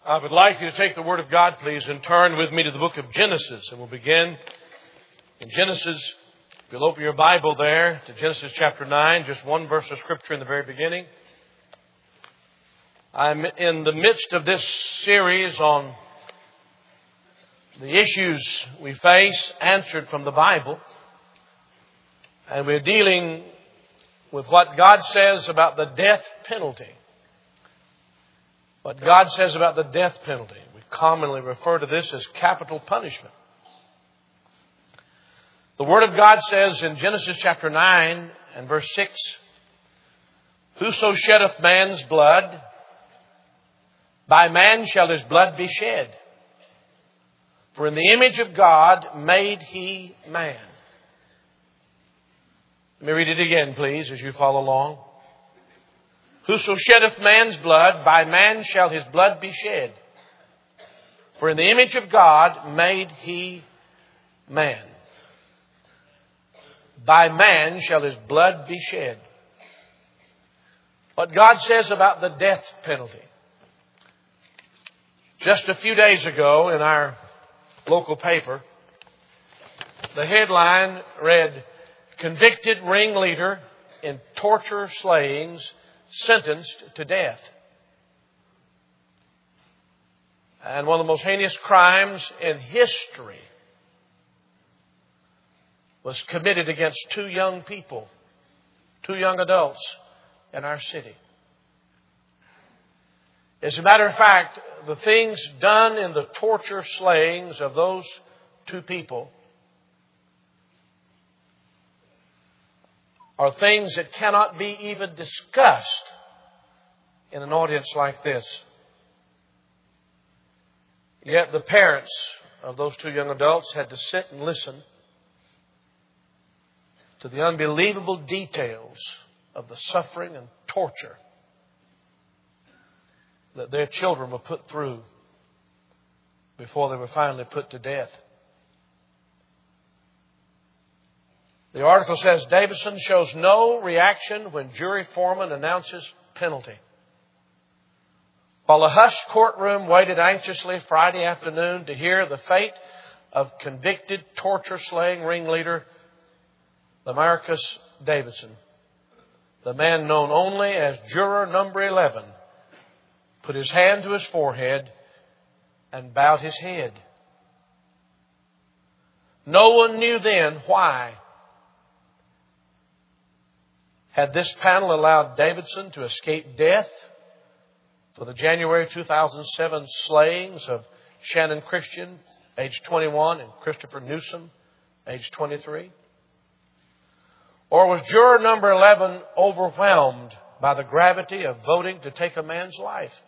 I would like you to take the Word of God, please, and turn with me to the book of Genesis. And we'll begin in Genesis. If you'll open your Bible there to Genesis chapter 9, just one verse of Scripture in the very beginning. I'm in the midst of this series on the issues we face answered from the Bible. And we're dealing with what God says about the death penalty. What God says about the death penalty. We commonly refer to this as capital punishment. The Word of God says in Genesis chapter 9 and verse 6, "Whoso sheddeth man's blood, by man shall his blood be shed. For in the image of God made he man." Let me read it again, please, as you follow along. "Whoso sheddeth man's blood, by man shall his blood be shed. For in the image of God made he man. By man shall his blood be shed." What God says about the death penalty. Just a few days ago in our local paper, the headline read, "Convicted ringleader in torture slayings sentenced to death." And one of the most heinous crimes in history was committed against two young people, two young adults in our city. As a matter of fact, the things done in the torture slayings of those two people are things that cannot be even discussed in an audience like this. Yet the parents of those two young adults had to sit and listen to the unbelievable details of the suffering and torture that their children were put through before they were finally put to death. The article says, "Davidson shows no reaction when jury foreman announces penalty." While a hushed courtroom waited anxiously Friday afternoon to hear the fate of convicted torture-slaying ringleader Lamarcus Davidson, the man known only as Juror Number 11 put his hand to his forehead and bowed his head. No one knew then why. Had this panel allowed Davidson to escape death for the January 2007 slayings of Shannon Christian, age 21, and Christopher Newsom, age 23? Or was juror number 11 overwhelmed by the gravity of voting to take a man's life?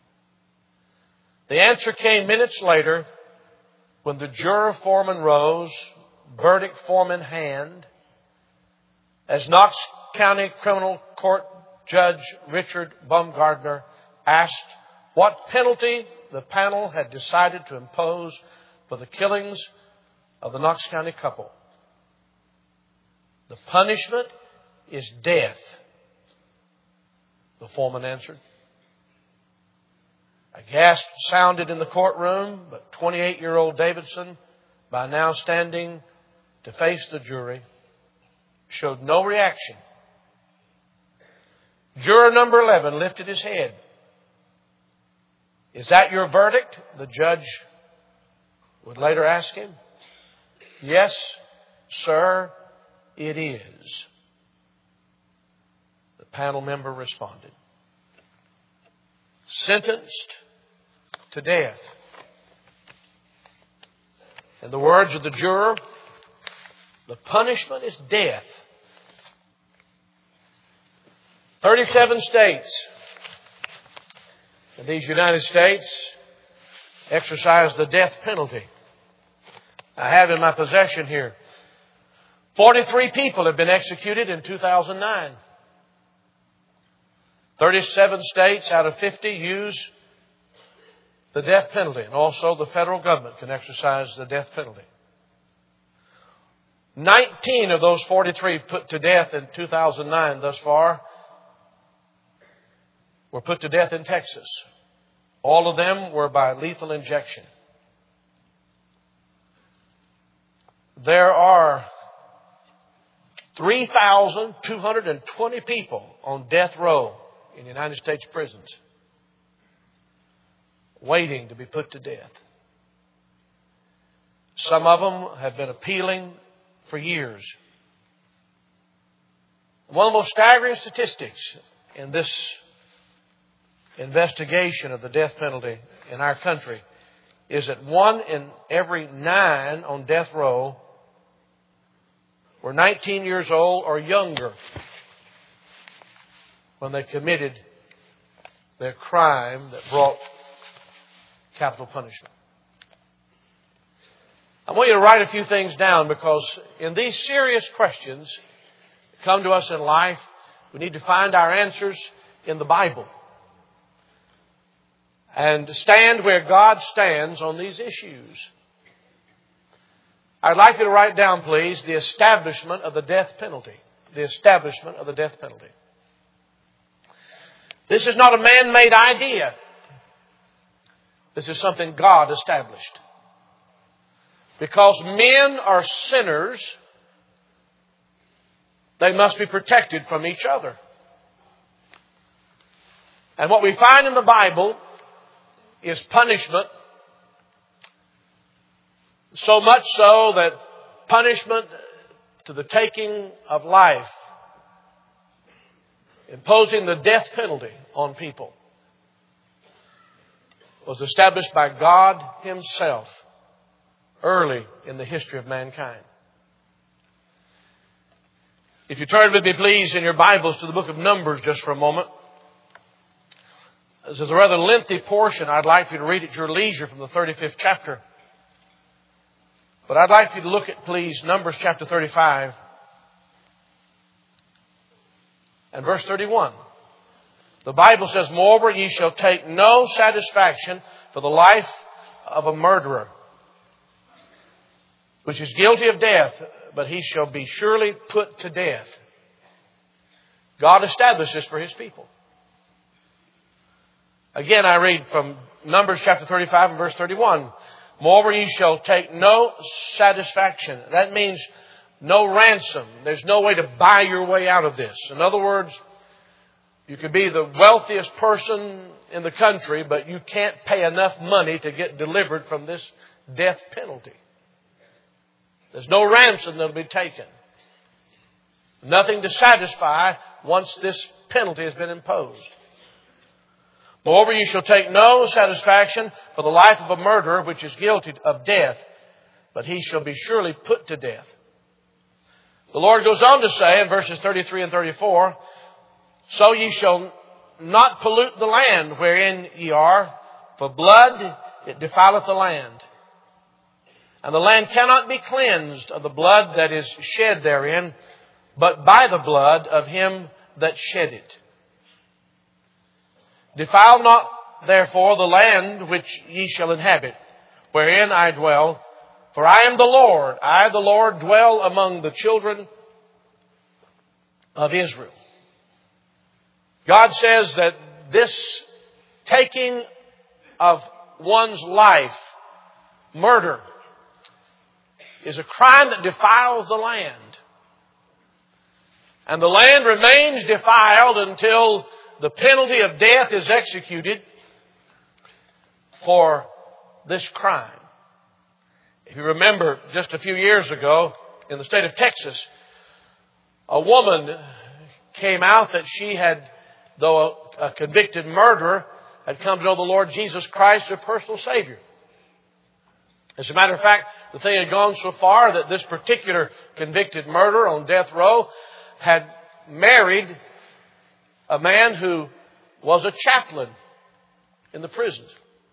The answer came minutes later when the juror foreman rose, verdict form in hand, as Knox County Criminal Court Judge Richard Baumgardner asked what penalty the panel had decided to impose for the killings of the Knox County couple. "The punishment is death," the foreman answered. A gasp sounded in the courtroom, but 28-year-old Davidson, by now standing to face the jury, showed no reaction. Juror number 11 lifted his head. "Is that your verdict?" the judge would later ask him. "Yes, sir, it is," the panel member responded. Sentenced to death. In the words of the juror, the punishment is death. 37 states in these United States exercise the death penalty. I have in my possession here 43 people have been executed in 2009. 37 states out of 50 use the death penalty, and also the federal government can exercise the death penalty. 19 of those 43 put to death in 2009 thus far were put to death in Texas. All of them were by lethal injection. There are 3,220 people on death row in United States prisons waiting to be put to death. Some of them have been appealing for years. One of the most staggering statistics in this investigation of the death penalty in our country is that 1 in every 9 on death row were 19 years old or younger when they committed their crime that brought capital punishment. I want you to write a few things down, because in these serious questions that come to us in life, we need to find our answers in the Bible and stand where God stands on these issues. I'd like you to write down, please, the establishment of the death penalty. The establishment of the death penalty. This is not a man-made idea. This is something God established. Because men are sinners, they must be protected from each other. And what we find in the Bible is punishment. So much so that punishment to the taking of life, imposing the death penalty on people, was established by God Himself early in the history of mankind. If you turn with me, please, in your Bibles to the book of Numbers just for a moment. This is a rather lengthy portion. I'd like for you to read at your leisure from the 35th chapter. But I'd like for you to look at, please, Numbers chapter 35 and verse 31. The Bible says, "Moreover, ye shall take no satisfaction for the life of a murderer, which is guilty of death, but he shall be surely put to death." God established this for His people. Again, I read from Numbers chapter 35 and verse 31. "Moreover, ye shall take no satisfaction." That means no ransom. There's no way to buy your way out of this. In other words, you could be the wealthiest person in the country, but you can't pay enough money to get delivered from this death penalty. There's no ransom that will be taken. Nothing to satisfy once this penalty has been imposed. "Moreover, you shall take no satisfaction for the life of a murderer, which is guilty of death, but he shall be surely put to death." The Lord goes on to say in verses 33 and 34, "So ye shall not pollute the land wherein ye are, for blood it defileth the land. And the land cannot be cleansed of the blood that is shed therein, but by the blood of him that shed it. Defile not therefore the land which ye shall inhabit, wherein I dwell. For I am the Lord. I, the Lord, dwell among the children of Israel." God says that this taking of one's life, murder, is a crime that defiles the land. And the land remains defiled until the penalty of death is executed for this crime. If you remember, just a few years ago, in the state of Texas, a woman came out that she had, though a convicted murderer, had come to know the Lord Jesus Christ, her personal Savior. As a matter of fact, the thing had gone so far that this particular convicted murderer on death row had married a man who was a chaplain in the prisons.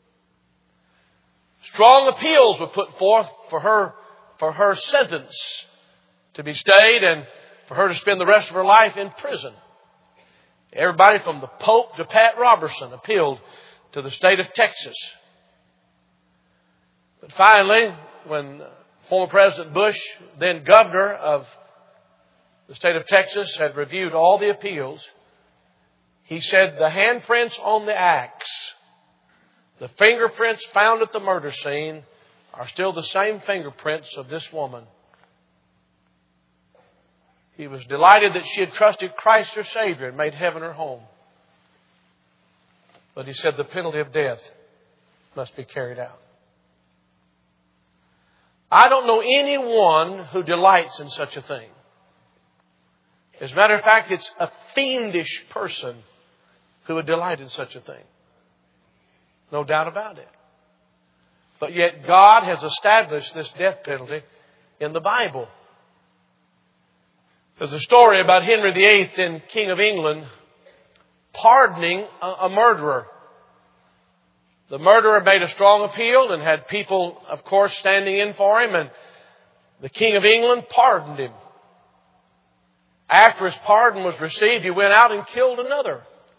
Strong appeals were put forth for her sentence to be stayed and for her to spend the rest of her life in prison. Everybody from the Pope to Pat Robertson appealed to the state of Texas. But finally, when former President Bush, then governor of the state of Texas, had reviewed all the appeals, he said the handprints on the axe The fingerprints found at the murder scene are still the same fingerprints of this woman. He was delighted that she had trusted Christ her Savior and made heaven her home. But he said the penalty of death must be carried out. I don't know anyone who delights in such a thing. As a matter of fact, it's a fiendish person who would delight in such a thing. No doubt about it. But yet God has established this death penalty in the Bible. There's a story about Henry VIII, then King of England, pardoning a murderer. The murderer made a strong appeal and had people, of course, standing in for him, and the King of England pardoned him. After his pardon was received, he went out and killed another.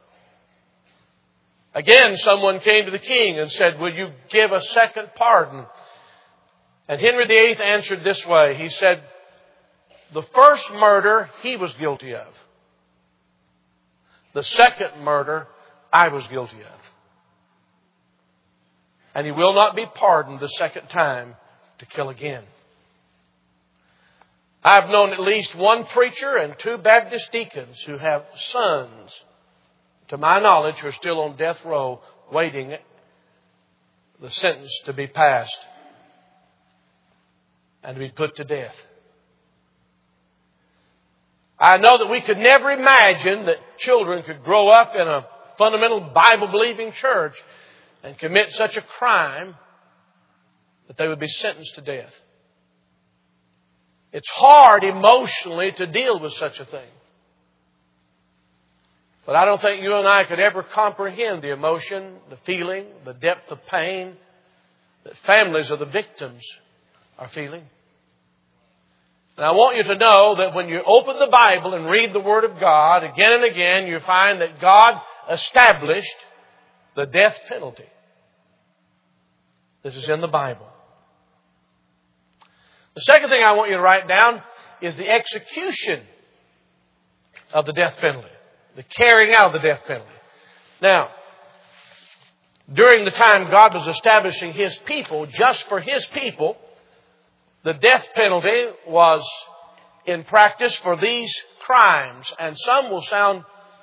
Again, someone came to the king and said, "Will you give a second pardon?" And Henry VIII answered this way. He said, "The first murder he was guilty of. The second murder I was guilty of. And he will not be pardoned the second time to kill again." I've known at least one preacher and 2 Baptist deacons who have sons, to my knowledge, who are still on death row waiting the sentence to be passed and to be put to death. I know that we could never imagine that children could grow up in a fundamental Bible-believing church and commit such a crime that they would be sentenced to death. It's hard emotionally to deal with such a thing. But I don't think you and I could ever comprehend the emotion, the feeling, the depth of pain that families of the victims are feeling. And I want you to know that when you open the Bible and read the Word of God, again and again, you find that God established the death penalty. This is in the Bible. The second thing I want you to write down is the execution of the death penalty. The carrying out of the death penalty. Now, during the time God was establishing His people, just for His people, the death penalty was in practice for these crimes. And some will sound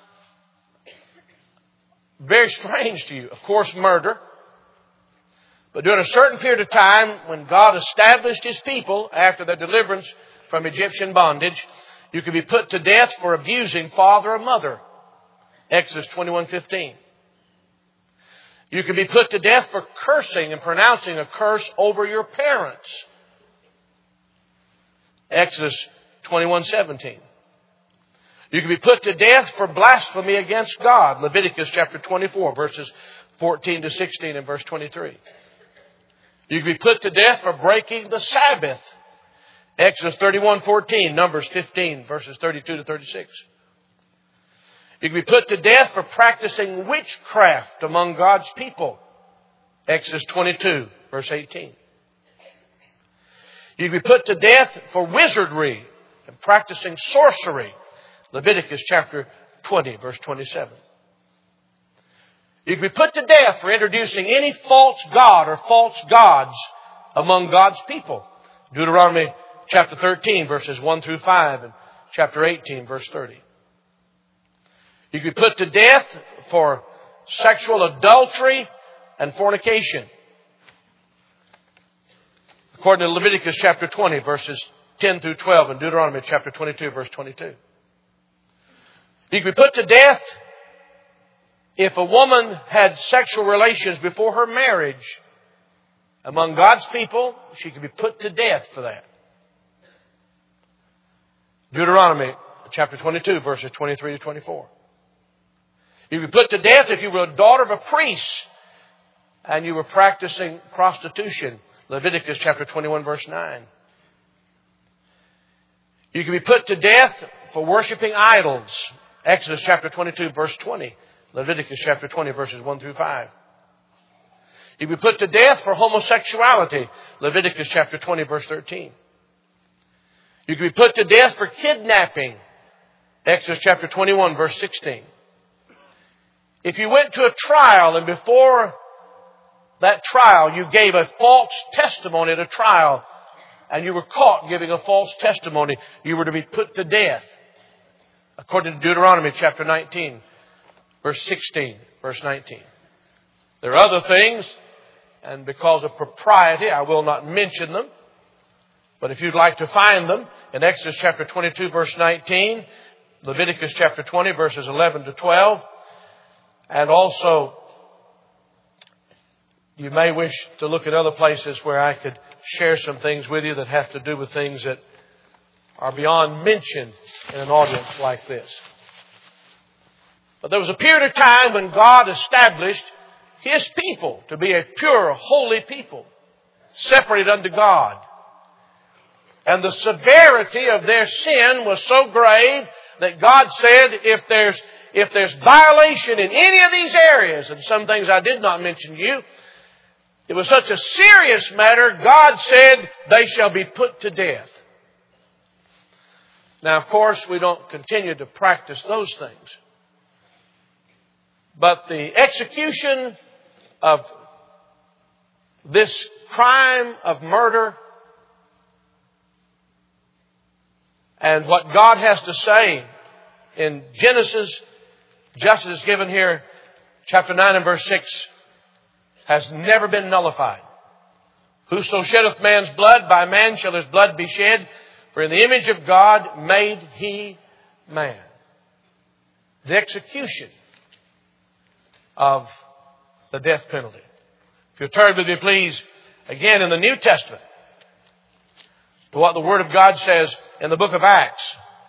very strange to you. Of course, murder. But during a certain period of time, when God established His people after their deliverance from Egyptian bondage, you could be put to death for abusing father or mother. Exodus 21:15. You could be put to death for cursing and pronouncing a curse over your parents. Exodus 21:17. You could be put to death for blasphemy against God. Leviticus chapter 24, verses 14 to 16 and verse 23. You could be put to death for breaking the Sabbath. Exodus 31:14, Numbers 15, verses 32 to 36. You could be put to death for practicing witchcraft among God's people. Exodus 22, verse 18. You could be put to death for wizardry and practicing sorcery. Leviticus chapter 20, verse 27. You can be put to death for introducing any false god or false gods among God's people. Deuteronomy chapter 13, verses 1 through 5, and chapter 18, verse 30. You can be put to death for sexual adultery and fornication. According to Leviticus chapter 20, verses 10 through 12, and Deuteronomy chapter 22, verse 22. You can be put to death if a woman had sexual relations before her marriage. Among God's people, she could be put to death for that. Deuteronomy chapter 22, verses 23 to 24. You could be put to death if you were a daughter of a priest and you were practicing prostitution. Leviticus chapter 21, verse 9. You could be put to death for worshiping idols. Exodus chapter 22, verse 20. Leviticus chapter 20, verses 1 through 5. You could be put to death for homosexuality. Leviticus chapter 20, verse 13. You could be put to death for kidnapping. Exodus chapter 21, verse 16. If you went to a trial and before that trial, you gave a false testimony at a trial, and you were caught giving a false testimony, you were to be put to death. According to Deuteronomy chapter 19, verse 16, verse 19. There are other things, and because of propriety, I will not mention them. But if you'd like to find them, in Exodus chapter 22, verse 19, Leviticus chapter 20, verses 11 to 12, and also you may wish to look at other places where I could share some things with you that have to do with things that are beyond mention in an audience like this. But there was a period of time when God established His people to be a pure, holy people, separated unto God. And the severity of their sin was so grave that God said, if there's violation in any of these areas, and some things I did not mention to you, it was such a serious matter, God said, they shall be put to death. Now, of course, we don't continue to practice those things. But the execution of this crime of murder and what God has to say in Genesis, just as given here, chapter 9 and verse 6, has never been nullified. Whoso sheddeth man's blood, by man shall his blood be shed. For in the image of God made He man. The execution of the death penalty. If you'll turn with me, please, again in the New Testament, to what the Word of God says in the book of Acts.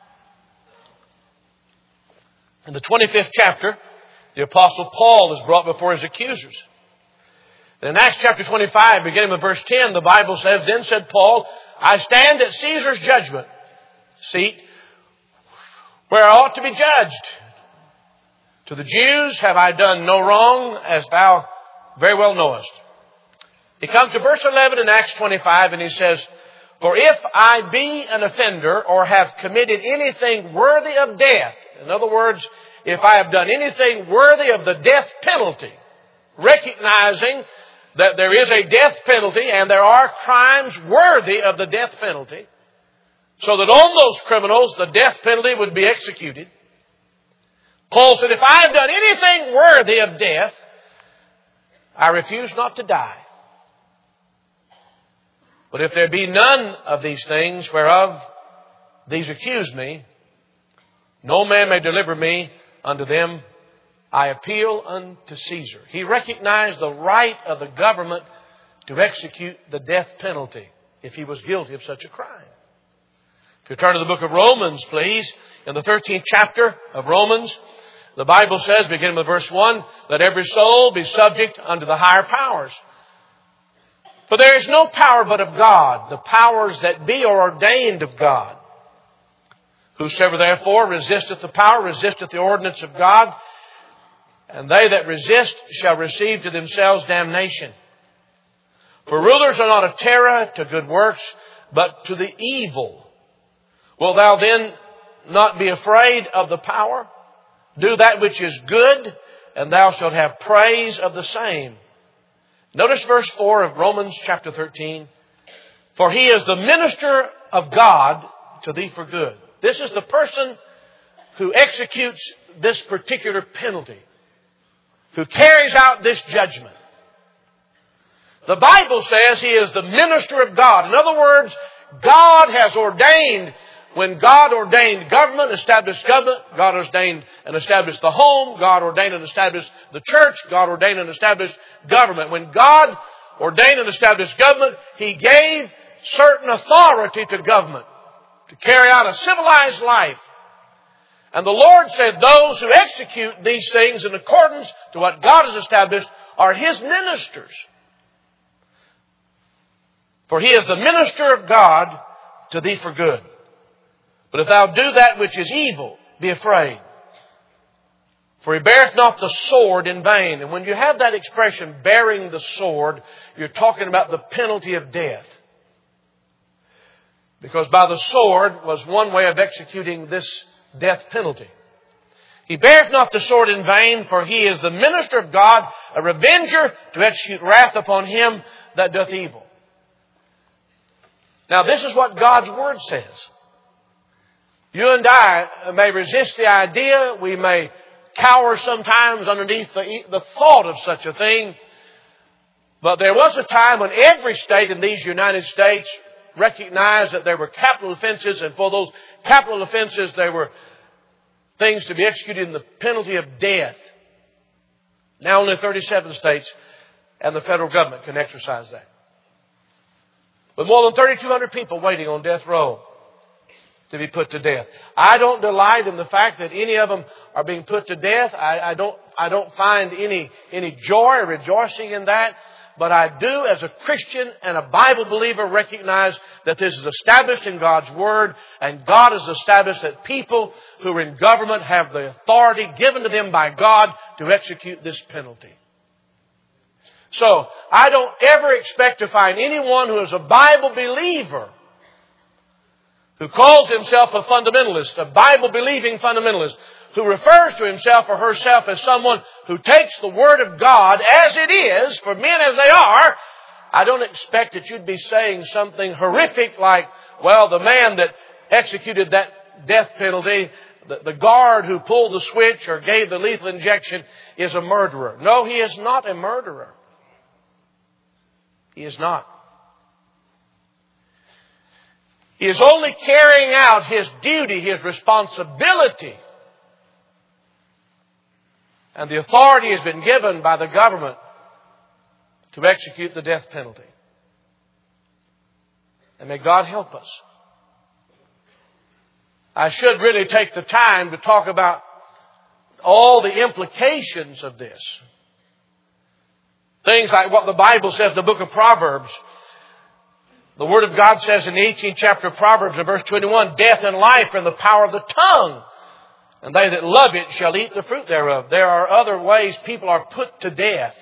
In the 25th chapter, the Apostle Paul is brought before his accusers. In Acts chapter 25, beginning with verse 10, the Bible says, Then said Paul, I stand at Caesar's judgment seat, where I ought to be judged. To the Jews have I done no wrong, as thou very well knowest. He comes to verse 11 in Acts 25, and he says, For if I be an offender, or have committed anything worthy of death, in other words, if I have done anything worthy of the death penalty, recognizing that there is a death penalty and there are crimes worthy of the death penalty, so that on those criminals the death penalty would be executed. Paul said, if I have done anything worthy of death, I refuse not to die. But if there be none of these things whereof these accuse me, no man may deliver me unto them. I appeal unto Caesar. He recognized the right of the government to execute the death penalty if he was guilty of such a crime. If you turn to the book of Romans, please, in the 13th chapter of Romans, the Bible says, beginning with verse 1, Let every soul be subject unto the higher powers. For there is no power but of God. The powers that be are ordained of God. Whosoever therefore resisteth the power, resisteth the ordinance of God. And they that resist shall receive to themselves damnation. For rulers are not a terror to good works, but to the evil. Wilt thou then not be afraid of the power? Do that which is good, and thou shalt have praise of the same. Notice verse 4 of Romans chapter 13. For he is the minister of God to thee for good. This is the person who executes this particular penalty, who carries out this judgment. The Bible says he is the minister of God. In other words, God has ordained, when God ordained government, established government, God ordained and established the home, God ordained and established the church, God ordained and established government. When God ordained and established government, He gave certain authority to government to carry out a civilized life. And the Lord said those who execute these things in accordance to what God has established are His ministers. For He is the minister of God to thee for good. But if thou do that which is evil, be afraid. For He beareth not the sword in vain. And when you have that expression, bearing the sword, you're talking about the penalty of death. Because by the sword was one way of executing this death penalty. He beareth not the sword in vain, for he is the minister of God, a revenger to execute wrath upon him that doth evil. Now this is what God's Word says. You and I may resist the idea. We may cower sometimes underneath the thought of such a thing. But there was a time when every state in these United States recognized that there were capital offenses, and for those capital offenses there were things to be executed in the penalty of death. Now only 37 states and the federal government can exercise that. With more than 3,200 people waiting on death row to be put to death. I don't delight in the fact that any of them are being put to death. I don't find any joy or rejoicing in that. But I do, as a Christian and a Bible believer, recognize that this is established in God's Word, and God has established that people who are in government have the authority given to them by God to execute this penalty. So, I don't ever expect to find anyone who is a Bible believer who calls himself a fundamentalist, a Bible-believing fundamentalist, who refers to himself or herself as someone who takes the Word of God as it is, for men as they are. I don't expect that you'd be saying something horrific like, well, the man that executed that death penalty, the guard who pulled the switch or gave the lethal injection is a murderer. No, he is not a murderer. He is not. He is only carrying out his duty, his responsibility. And the authority has been given by the government to execute the death penalty. And may God help us. I should really take the time to talk about all the implications of this. Things like what the Bible says in the book of Proverbs. The Word of God says in the 18th chapter of Proverbs in verse 21, death and life are in the power of the tongue, and they that love it shall eat the fruit thereof. There are other ways people are put to death.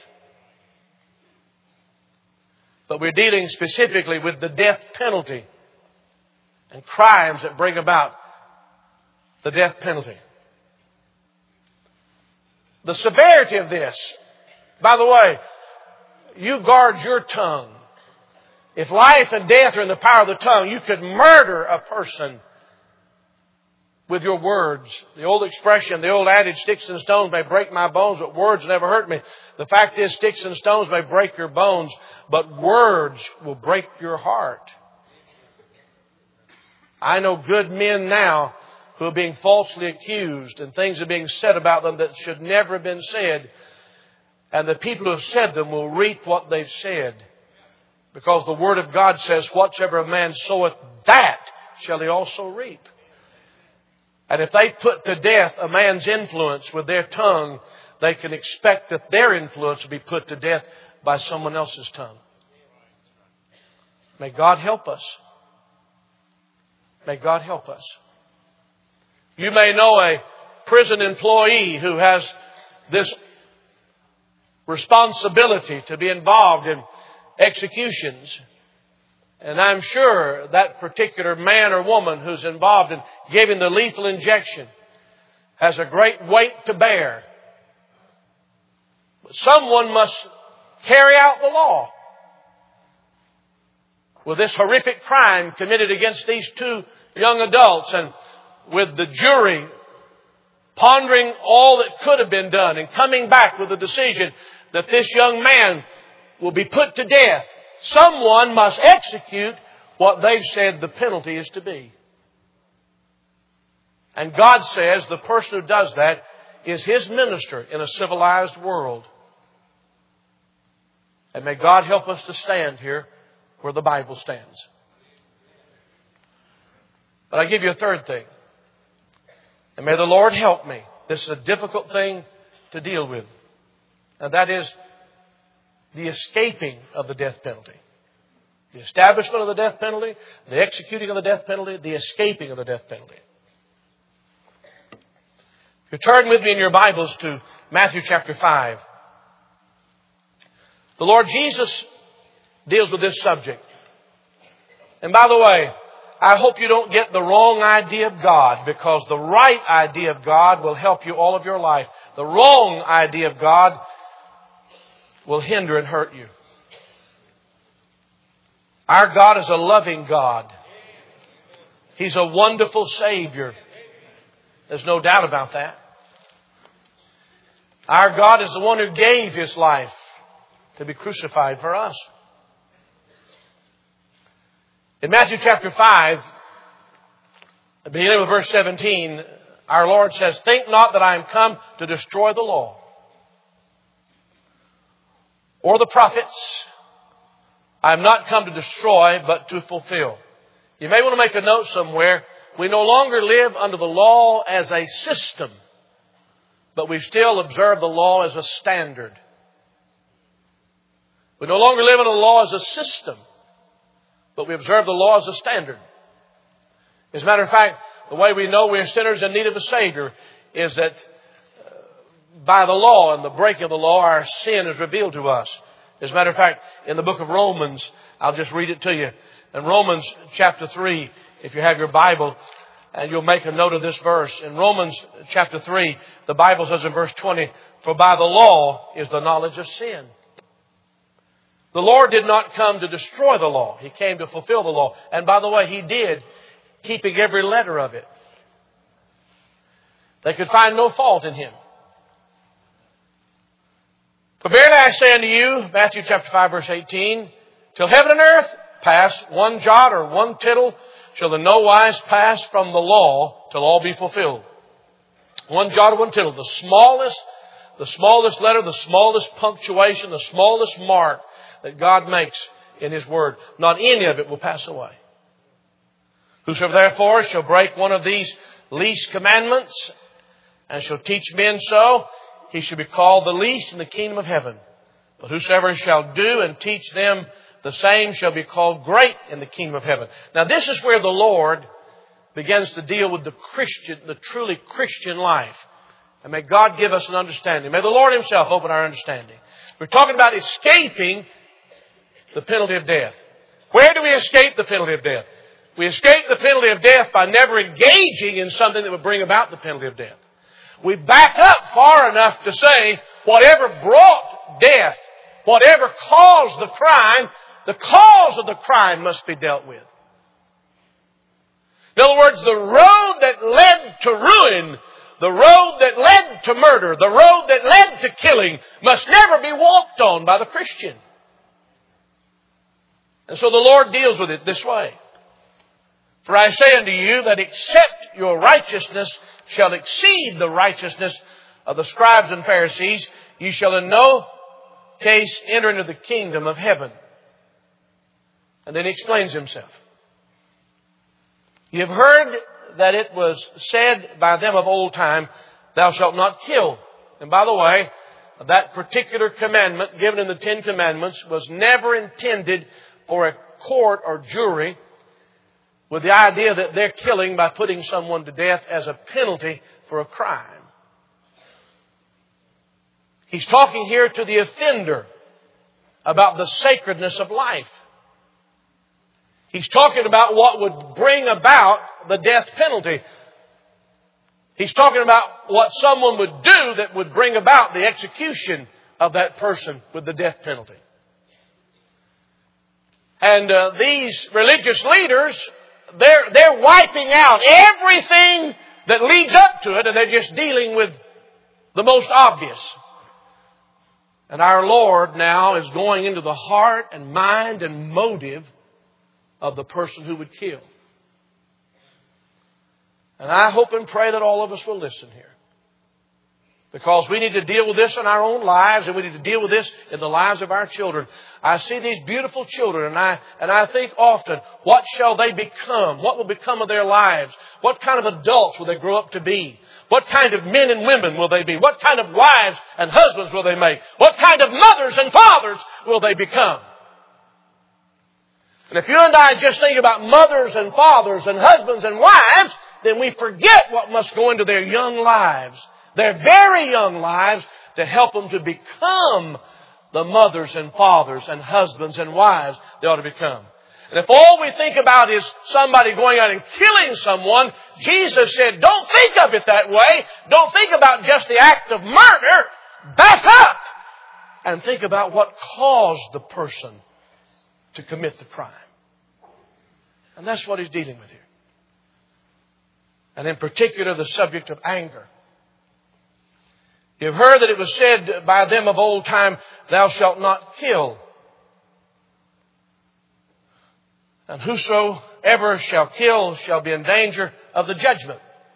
But we're dealing specifically with the death penalty and crimes that bring about the death penalty. The severity of this, by the way, you guard your tongue. If life and death are in the power of the tongue, you could murder a person with your words. The old expression, the old adage, sticks and stones may break my bones, but words never hurt me. The fact is, sticks and stones may break your bones, but words will break your heart. I know good men now who are being falsely accused, and things are being said about them that should never have been said. And the people who have said them will reap what they've said. Because the Word of God says, whatsoever a man soweth, that shall he also reap. And if they put to death a man's influence with their tongue, they can expect that their influence will be put to death by someone else's tongue. May God help us. May God help us. You may know a prison employee who has this responsibility to be involved in executions. And I'm sure that particular man or woman who's involved in giving the lethal injection has a great weight to bear. But someone must carry out the law. With this horrific crime committed against these two young adults, and with the jury pondering all that could have been done and coming back with a decision that this young man will be put to death, someone must execute what they've said the penalty is to be. And God says the person who does that is His minister in a civilized world. And may God help us to stand here where the Bible stands. But I give you a third thing. And may the Lord help me. This is a difficult thing to deal with. And that is the escaping of the death penalty. The establishment of the death penalty, the executing of the death penalty, the escaping of the death penalty. If you turn with me in your Bibles to Matthew chapter 5. The Lord Jesus deals with this subject. And by the way, I hope you don't get the wrong idea of God, because the right idea of God will help you all of your life. The wrong idea of God will hinder and hurt you. Our God is a loving God. He's a wonderful Savior. There's no doubt about that. Our God is the one who gave His life to be crucified for us. In Matthew chapter 5, beginning with verse 17, our Lord says, "Think not that I am come to destroy the law or the prophets. I am not come to destroy, but to fulfill." You may want to make a note somewhere. We no longer live under the law as a system, but we still observe the law as a standard. We no longer live under the law as a system, but we observe the law as a standard. As a matter of fact, the way we know we're sinners in need of a Savior is that by the law and the breaking of the law, our sin is revealed to us. As a matter of fact, in the book of Romans, I'll just read it to you. In Romans chapter 3, if you have your Bible, and you'll make a note of this verse. In Romans chapter 3, the Bible says in verse 20, "For by the law is the knowledge of sin." The Lord did not come to destroy the law. He came to fulfill the law. And by the way, He did, keeping every letter of it. They could find no fault in Him. "For verily I say unto you," Matthew chapter 5 verse 18, "till heaven and earth pass, one jot or one tittle shall in no wise pass from the law till all be fulfilled." One jot or one tittle, the smallest letter, the smallest punctuation, the smallest mark that God makes in His Word. Not any of it will pass away. "Whosoever therefore shall break one of these least commandments and shall teach men so, he shall be called the least in the kingdom of heaven. But whosoever shall do and teach them, the same shall be called great in the kingdom of heaven." Now this is where the Lord begins to deal with the truly Christian life. And may God give us an understanding. May the Lord Himself open our understanding. We're talking about escaping the penalty of death. Where do we escape the penalty of death? We escape the penalty of death by never engaging in something that would bring about the penalty of death. We back up far enough to say, whatever brought death, whatever caused the crime, the cause of the crime must be dealt with. In other words, the road that led to ruin, the road that led to murder, the road that led to killing must never be walked on by the Christian. And so the Lord deals with it this way. "For I say unto you that except your righteousness shall exceed the righteousness of the scribes and Pharisees, you shall in no case enter into the kingdom of heaven." And then He explains Himself. "You have heard that it was said by them of old time, Thou shalt not kill." And by the way, that particular commandment given in the 10 Commandments was never intended for a court or jury with the idea that they're killing by putting someone to death as a penalty for a crime. He's talking here to the offender about the sacredness of life. He's talking about what would bring about the death penalty. He's talking about what someone would do that would bring about the execution of that person with the death penalty. And these religious leaders, they're wiping out everything that leads up to it, and they're just dealing with the most obvious. And our Lord now is going into the heart and mind and motive of the person who would kill. And I hope and pray that all of us will listen here. Because we need to deal with this in our own lives, and we need to deal with this in the lives of our children. I see these beautiful children, and I think often, what shall they become? What will become of their lives? What kind of adults will they grow up to be? What kind of men and women will they be? What kind of wives and husbands will they make? What kind of mothers and fathers will they become? And if you and I just think about mothers and fathers and husbands and wives, then we forget what must go into their young lives, their very young lives, to help them to become the mothers and fathers and husbands and wives they ought to become. And if all we think about is somebody going out and killing someone, Jesus said, don't think of it that way. Don't think about just the act of murder. Back up and think about what caused the person to commit the crime. And that's what He's dealing with here. And in particular, the subject of anger. You've heard that it was said by them of old time, thou shalt not kill. And whosoever shall kill shall be in danger of the judgment.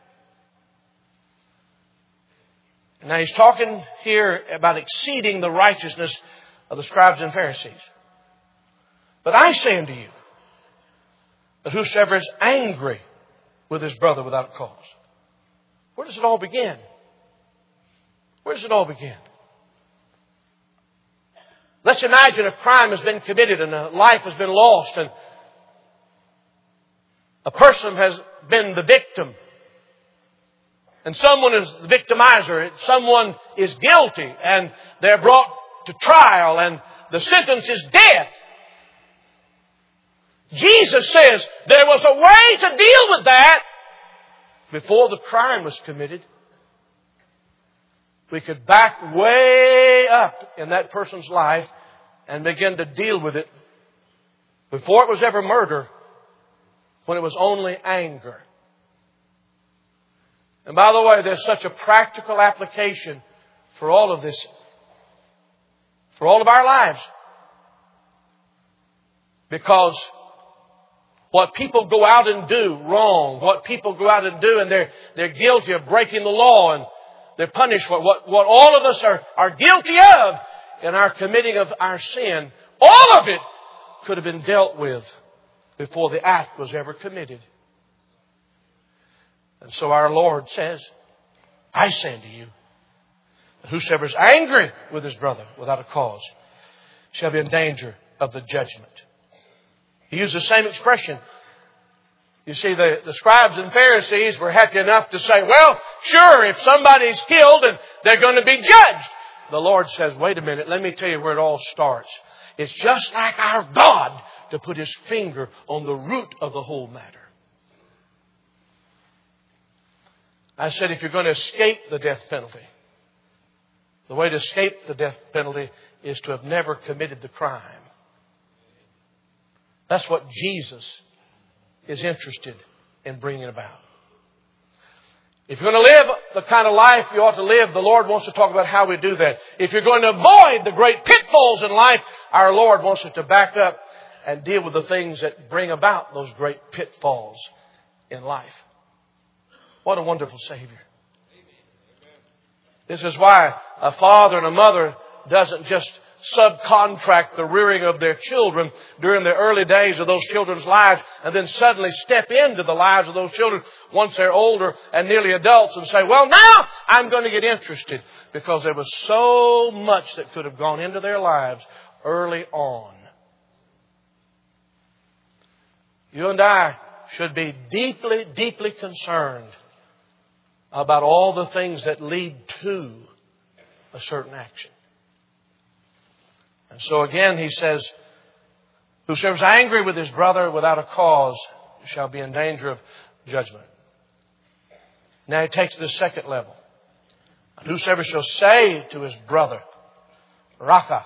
Now He's talking here about exceeding the righteousness of the scribes and Pharisees. But I say unto you, that whosoever is angry with his brother without cause. Where does it all begin? Where does it all begin? Let's imagine a crime has been committed and a life has been lost and a person has been the victim. And someone is the victimizer. Someone is guilty and they're brought to trial and the sentence is death. Jesus says there was a way to deal with that before the crime was committed. We could back way up in that person's life and begin to deal with it before it was ever murder, when it was only anger. And by the way, there's such a practical application for all of this, for all of our lives. Because what people go out and do wrong, what people go out and do and they're guilty of breaking the law and they're punished for what all of us are guilty of in our committing of our sin, all of it could have been dealt with before the act was ever committed. And so our Lord says, I say unto you, whosoever is angry with his brother without a cause shall be in danger of the judgment. He used the same expression. You see, the scribes and Pharisees were happy enough to say, well, sure, if somebody's killed and they're going to be judged. The Lord says, wait a minute, let me tell you where it all starts. It's just like our God to put His finger on the root of the whole matter. I said, if you're going to escape the death penalty, the way to escape the death penalty is to have never committed the crime. That's what Jesus is interested in bringing about. If you're going to live the kind of life you ought to live, the Lord wants to talk about how we do that. If you're going to avoid the great pitfalls in life, our Lord wants us to back up and deal with the things that bring about those great pitfalls in life. What a wonderful Savior. This is why a father and a mother doesn't just subcontract the rearing of their children during the early days of those children's lives and then suddenly step into the lives of those children once they're older and nearly adults and say, well, now I'm going to get interested, because there was so much that could have gone into their lives early on. You and I should be deeply, deeply concerned about all the things that lead to a certain action. And so again, he says, whosoever is angry with his brother without a cause shall be in danger of judgment. Now he takes the second level. And whosoever shall say to his brother, Raka,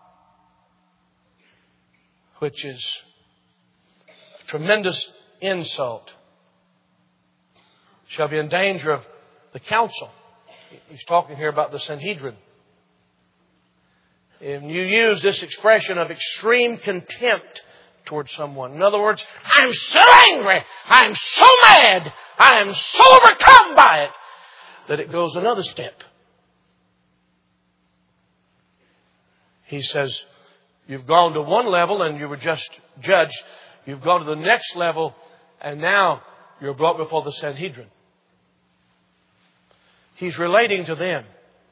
which is a tremendous insult, shall be in danger of the council. He's talking here about the Sanhedrin. And you use this expression of extreme contempt towards someone. In other words, I'm so angry, I'm so mad, I am so overcome by it, that it goes another step. He says, you've gone to one level and you were just judged. You've gone to the next level and now you're brought before the Sanhedrin. He's relating to them.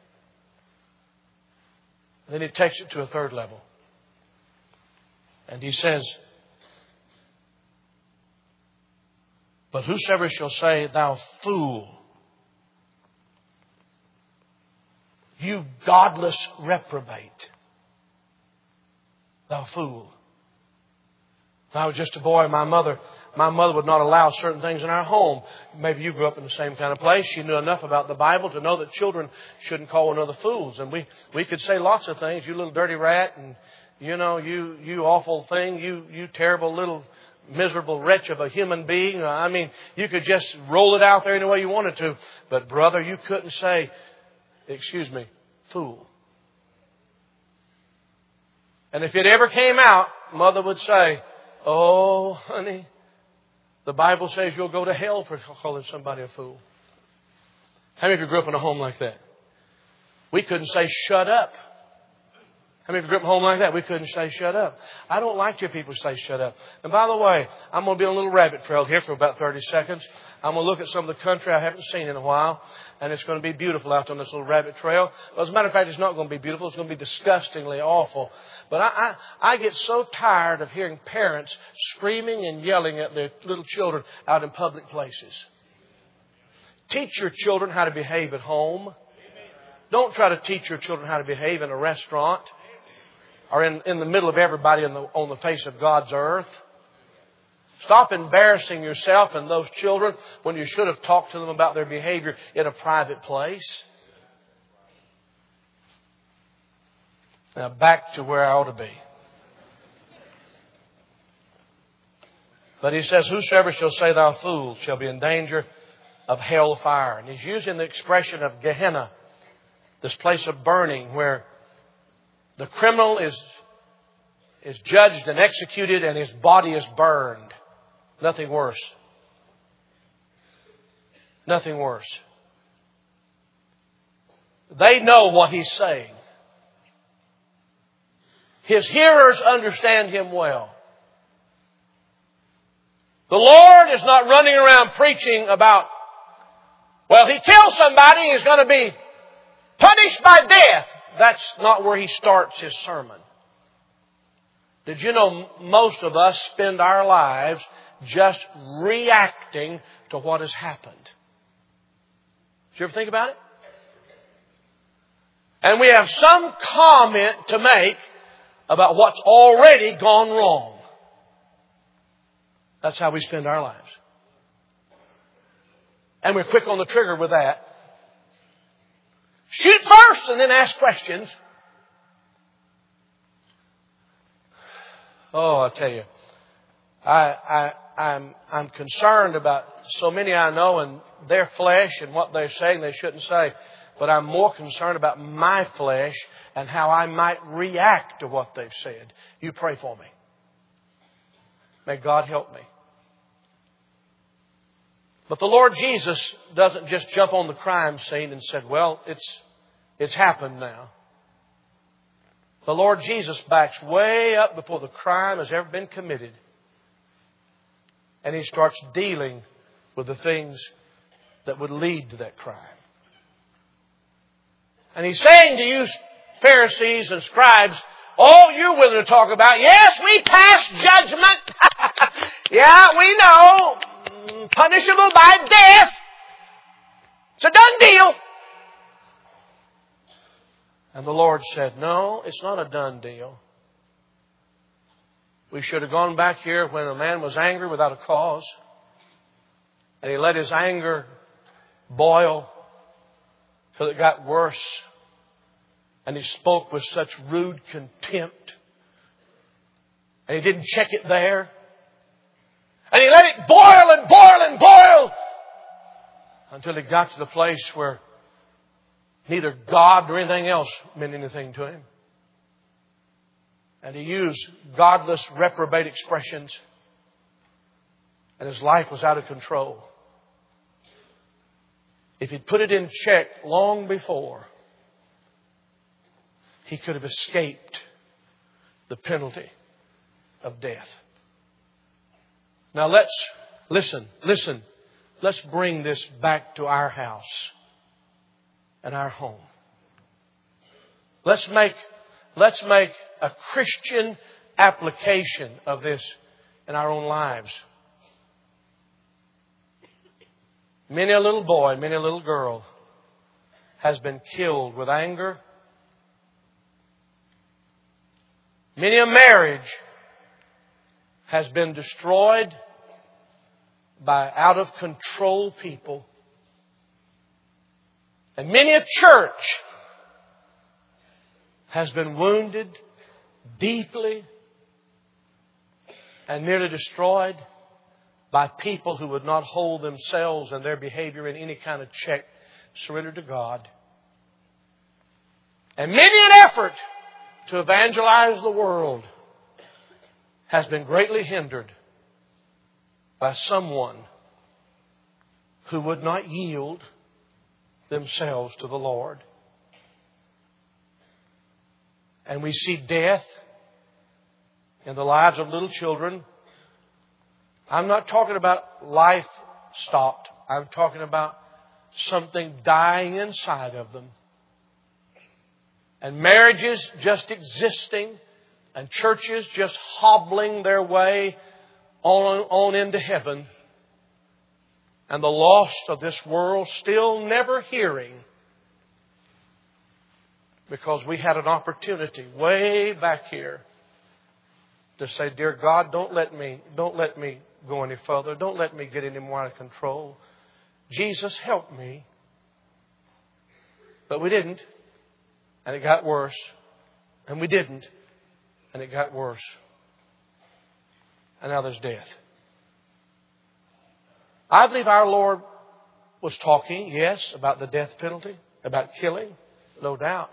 Then he takes it to a third level. And he says, but whosoever shall say, thou fool, you godless reprobate, thou fool. When I was just a boy, my mother would not allow certain things in our home. Maybe you grew up in the same kind of place. She knew enough about the Bible to know that children shouldn't call one another fools. And we could say lots of things. You little dirty rat, and you awful thing, you terrible little miserable wretch of a human being. I mean, you could just roll it out there any way you wanted to. But brother, you couldn't say, excuse me, fool. And if it ever came out, Mother would say, oh, honey, the Bible says you'll go to hell for calling somebody a fool. How many of you grew up in a home like that? We couldn't say shut up. How many of you grew up in a home like that? We couldn't say shut up. I don't like to hear people say shut up. And by the way, I'm going to be on a little rabbit trail here for about 30 seconds. I'm going to look at some of the country I haven't seen in a while. And it's going to be beautiful out on this little rabbit trail. Well, as a matter of fact, it's not going to be beautiful. It's going to be disgustingly awful. But I get so tired of hearing parents screaming and yelling at their little children out in public places. Teach your children how to behave at home. Don't try to teach your children how to behave in a restaurant or in the middle of everybody on the face of God's earth. Stop embarrassing yourself and those children when you should have talked to them about their behavior in a private place. Now back to where I ought to be. But he says, whosoever shall say thou fool shall be in danger of hell fire. And he's using the expression of Gehenna, this place of burning where the criminal is judged and executed and his body is burned. Nothing worse. Nothing worse. They know what he's saying. His hearers understand him well. The Lord is not running around preaching about, well, he killed somebody, he's going to be punished by death. That's not where he starts his sermon. Did you know most of us spend our lives just reacting to what has happened? Did you ever think about it? And we have some comment to make about what's already gone wrong. That's how we spend our lives. And we're quick on the trigger with that. Shoot first and then ask questions. Oh, I tell you, I'm concerned about so many I know and their flesh and what they're saying they shouldn't say. But I'm more concerned about my flesh and how I might react to what they've said. You pray for me. May God help me. But the Lord Jesus doesn't just jump on the crime scene and said, well, it's happened now. The Lord Jesus backs way up before the crime has ever been committed. And He starts dealing with the things that would lead to that crime. And He's saying to you Pharisees and scribes, all you're willing to talk about, yes, we pass judgment. Yeah, we know. Punishable by death. It's a done deal. And the Lord said, no, it's not a done deal. We should have gone back here when a man was angry without a cause. And he let his anger boil till it got worse. And he spoke with such rude contempt. And he didn't check it there. And he let it boil and boil and boil until he got to the place where neither God nor anything else meant anything to him. And he used godless, reprobate expressions. And his life was out of control. If he'd put it in check long before, he could have escaped the penalty of death. Now listen. Let's bring this back to our house and our home. Let's make a Christian application of this in our own lives. Many a little boy, many a little girl has been killed with anger. Many a marriage has been destroyed by out-of-control people. And many a church has been wounded deeply and nearly destroyed by people who would not hold themselves and their behavior in any kind of check, surrendered to God. And many an effort to evangelize the world has been greatly hindered by someone who would not yield themselves to the Lord. And we see death in the lives of little children. I'm not talking about life stopped. I'm talking about something dying inside of them. And marriages just existing, and churches just hobbling their way on into heaven. And the lost of this world still never hearing, because we had an opportunity way back here to say, "Dear God, don't let me go any further. Don't let me get any more out of control. Jesus, help me." But we didn't. And it got worse. And we didn't. And it got worse. And now there's death. I believe our Lord was talking, yes, about the death penalty, about killing, no doubt.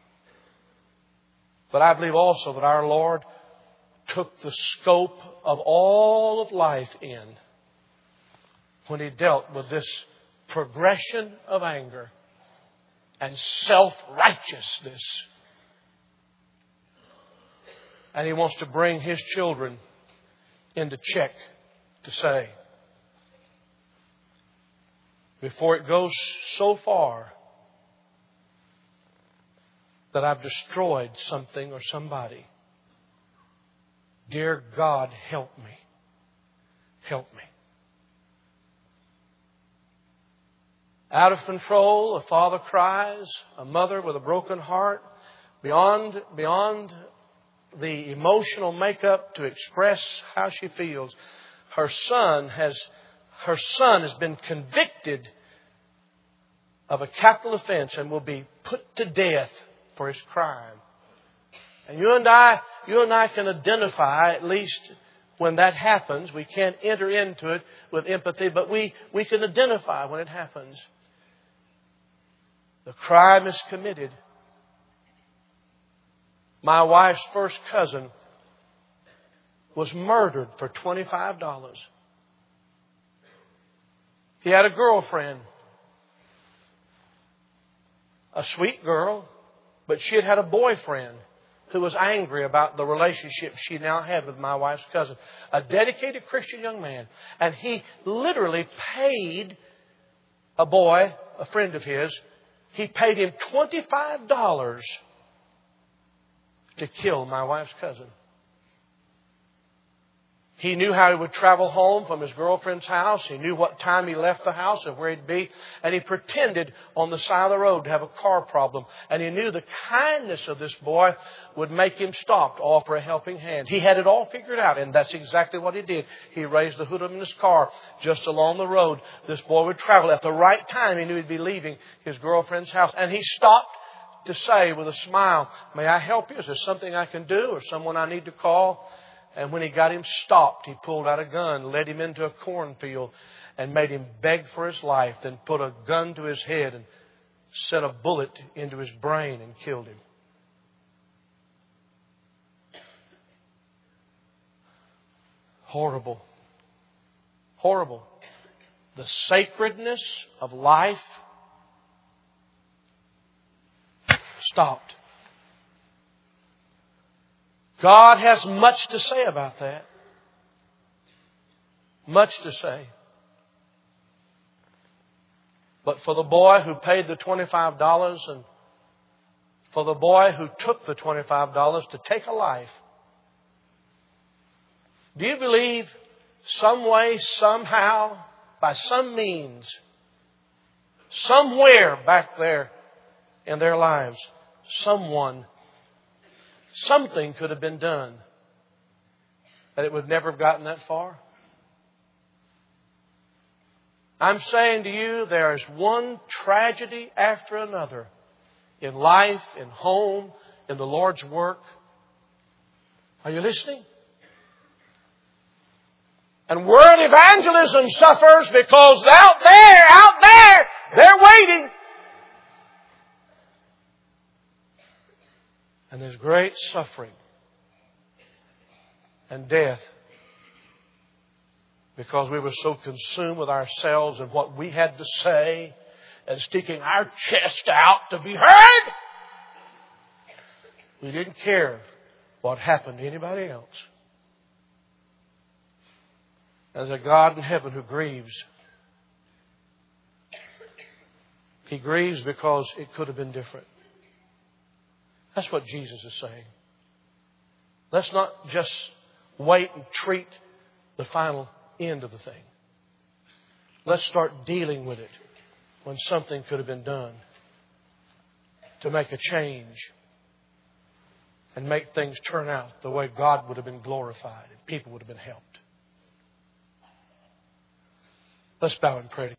But I believe also that our Lord took the scope of all of life in when He dealt with this progression of anger and self-righteousness. And He wants to bring His children into check to say, before it goes so far that I've destroyed something or somebody, dear God, help me. Help me. Out of control, a father cries, a mother with a broken heart, beyond the emotional makeup to express how she feels. Her son has been convicted of a capital offense and will be put to death for his crime. And you and I can identify, at least when that happens. We can't enter into it with empathy, but we can identify when it happens. The crime is committed. My wife's first cousin was murdered for $25. He had a girlfriend, a sweet girl, but she had a boyfriend who was angry about the relationship she now had with my wife's cousin, a dedicated Christian young man. And he literally paid a boy, a friend of his, he paid him $25 to kill my wife's cousin. He knew how he would travel home from his girlfriend's house. He knew what time he left the house and where he'd be. And he pretended on the side of the road to have a car problem. And he knew the kindness of this boy would make him stop to offer a helping hand. He had it all figured out, and that's exactly what he did. He raised the hood of his car just along the road. This boy would travel. At the right time, he knew he'd be leaving his girlfriend's house. And he stopped to say with a smile, "May I help you? Is there something I can do or someone I need to call?" And when he got him stopped, he pulled out a gun, led him into a cornfield, and made him beg for his life, then put a gun to his head and sent a bullet into his brain and killed him. Horrible. Horrible. The sacredness of life stopped. God has much to say about that. Much to say. But for the boy who paid the $25 and for the boy who took the $25 to take a life, do you believe some way, somehow, by some means, somewhere back there in their lives, something could have been done that it would never have gotten that far? I'm saying to you, there is one tragedy after another in life, in home, in the Lord's work. Are you listening? And world evangelism suffers because out there, they're waiting. And there's great suffering and death because we were so consumed with ourselves and what we had to say and sticking our chest out to be heard. We didn't care what happened to anybody else. There's a God in heaven who grieves. He grieves because it could have been different. That's what Jesus is saying. Let's not just wait and treat the final end of the thing. Let's start dealing with it when something could have been done to make a change and make things turn out the way God would have been glorified and people would have been helped. Let's bow and pray.